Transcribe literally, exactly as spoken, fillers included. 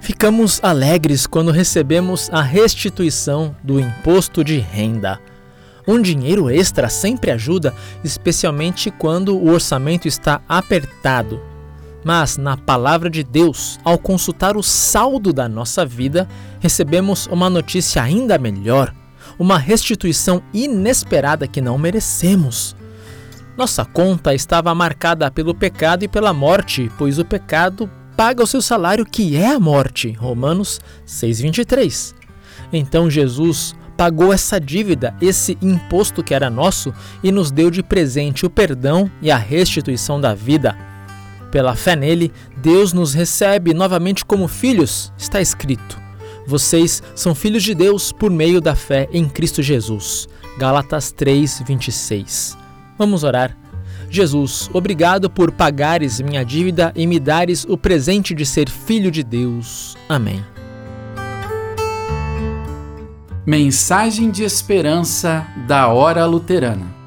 Ficamos alegres quando recebemos a restituição do imposto de renda. Um dinheiro extra sempre ajuda, especialmente quando o orçamento está apertado. Mas, na palavra de Deus, ao consultar o saldo da nossa vida, recebemos uma notícia ainda melhor, uma restituição inesperada que não merecemos. Nossa conta estava marcada pelo pecado e pela morte, pois o pecado paga o seu salário, que é a morte. Romanos seis, vinte e três. Então Jesus pagou essa dívida, esse imposto que era nosso, e nos deu de presente o perdão e a restituição da vida. Pela fé nele, Deus nos recebe novamente como filhos. Está escrito: vocês são filhos de Deus por meio da fé em Cristo Jesus. Gálatas três, vinte e seis. Vamos orar. Jesus, obrigado por pagares minha dívida e me dares o presente de ser filho de Deus. Amém. Mensagem de esperança da Hora Luterana.